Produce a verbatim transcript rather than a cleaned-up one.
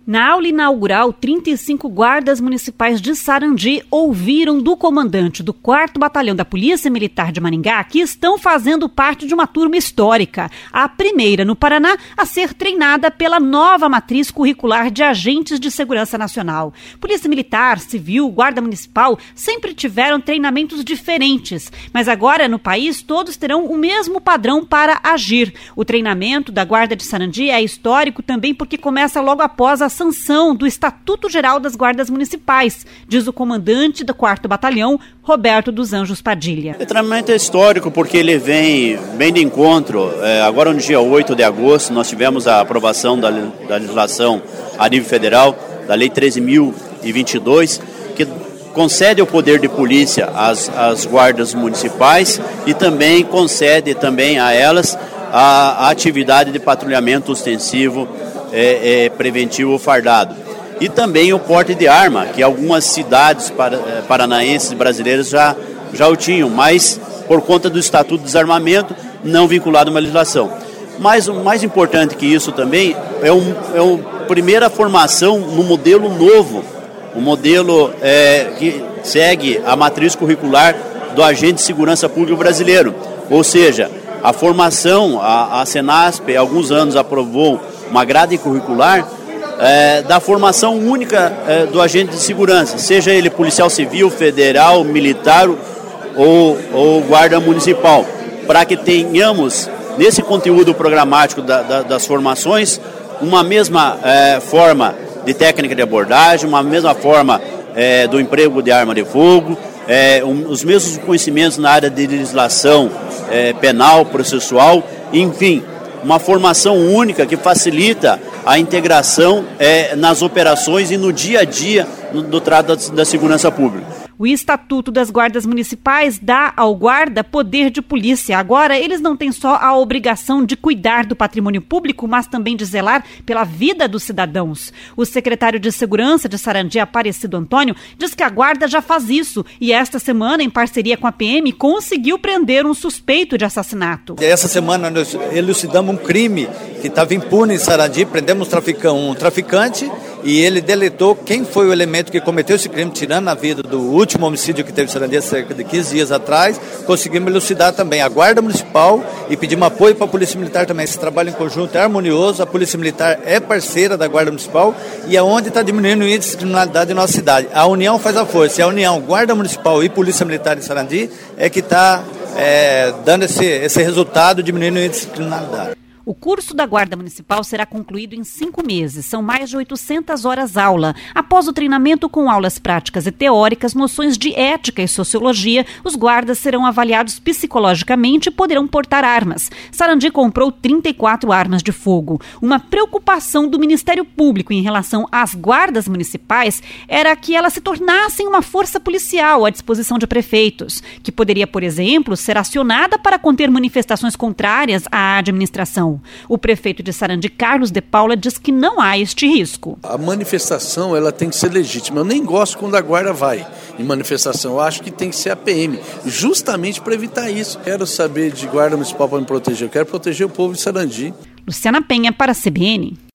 Na aula inaugural, trinta e cinco guardas municipais de Sarandi ouviram do comandante do quarto Batalhão da Polícia Militar de Maringá que estão fazendo parte de uma turma histórica, a primeira no Paraná a ser treinada pela nova matriz curricular de agentes de segurança nacional. Polícia Militar, Civil, Guarda Municipal sempre tiveram treinamentos diferentes, mas agora no país todos terão o mesmo padrão para agir. O treinamento da Guarda de Sarandi é histórico também porque começa logo após a sanção do Estatuto Geral das Guardas Municipais, diz o comandante do quarto Batalhão, Roberto dos Anjos Padilha. O treinamento é histórico porque ele vem bem de encontro. É, agora no dia oito de agosto nós tivemos a aprovação da, da legislação a nível federal, da Lei treze mil e vinte e dois, que concede o poder de polícia às, às guardas municipais e também concede também a elas a, a atividade de patrulhamento ostensivo É, é, preventivo fardado. E também o porte de arma, que algumas cidades para, é, paranaenses e brasileiras já, já o tinham, mas por conta do Estatuto de Desarmamento, não vinculado a uma legislação. Mas o mais importante que isso também é, um, é uma primeira formação no modelo novo, um modelo é, que segue a matriz curricular do Agente de Segurança Pública brasileiro. Ou seja, a formação, a, a Senasp, há alguns anos aprovou uma grade curricular é, da formação única é, do agente de segurança, seja ele policial civil, federal, militar ou, ou guarda municipal, para que tenhamos nesse conteúdo programático da, da, das formações uma mesma é, forma de técnica de abordagem, uma mesma forma é, do emprego de arma de fogo, é, um, os mesmos conhecimentos na área de legislação é, penal, processual, enfim, uma formação única que facilita a integração é, nas operações e no dia a dia do, do trato da, da segurança pública. O Estatuto das Guardas Municipais dá ao guarda poder de polícia. Agora, eles não têm só a obrigação de cuidar do patrimônio público, mas também de zelar pela vida dos cidadãos. O secretário de Segurança de Sarandi, Aparecido Antônio, diz que a guarda já faz isso e esta semana, em parceria com a P M, conseguiu prender um suspeito de assassinato. Essa semana nós elucidamos um crime que estava impune em Sarandi, prendemos um traficante e ele deletou quem foi o elemento que cometeu esse crime, tirando a vida do último homicídio que teve em Sarandi há cerca de quinze dias atrás. Conseguimos elucidar também a Guarda Municipal e pedimos apoio para a Polícia Militar também. Esse trabalho em conjunto é harmonioso, a Polícia Militar é parceira da Guarda Municipal e é onde está diminuindo o índice de criminalidade em nossa cidade. A união faz a força, e a união Guarda Municipal e Polícia Militar em Sarandi é que está é, dando esse, esse resultado, diminuindo o índice de criminalidade. O curso da Guarda Municipal será concluído em cinco meses. São mais de oitocentas horas aula. Após o treinamento com aulas práticas e teóricas, noções de ética e sociologia, os guardas serão avaliados psicologicamente e poderão portar armas. Sarandi comprou trinta e quatro armas de fogo. Uma preocupação do Ministério Público em relação às guardas municipais era que elas se tornassem uma força policial à disposição de prefeitos, que poderia, por exemplo, ser acionada para conter manifestações contrárias à administração. O prefeito de Sarandi, Carlos de Paula, diz que não há este risco. A manifestação ela tem que ser legítima. Eu nem gosto quando a guarda vai em manifestação. Eu acho que tem que ser a P M, justamente para evitar isso. Quero saber de guarda municipal para me proteger. Eu quero proteger o povo de Sarandi. Luciana Penha para a C B N.